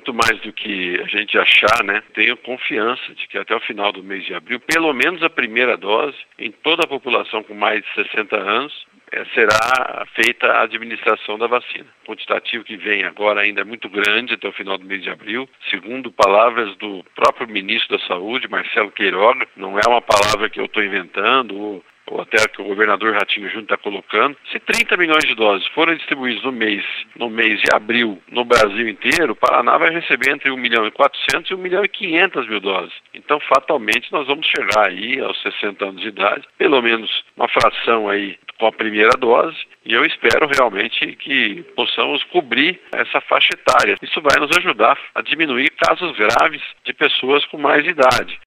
muito mais do que a gente achar, né? Tenho confiança de que até o final do mês de abril, pelo menos a primeira dose, em toda a população com mais de 60 anos, será feita a administração da vacina. O quantitativo que vem agora ainda é muito grande até o final do mês de abril. Segundo palavras do próprio ministro da Saúde, Marcelo Queiroga, não é uma palavra que eu estou inventando ou até que o governador Ratinho Júnior está colocando. Se 30 milhões de doses forem distribuídos no mês de abril no Brasil inteiro, o Paraná vai receber entre 1.400.000 e 1.500.000 doses. Então, fatalmente, nós vamos chegar aí aos 60 anos de idade, pelo menos uma fração aí com a primeira dose, e eu espero realmente que possamos cobrir essa faixa etária. Isso vai nos ajudar a diminuir casos graves de pessoas com mais idade.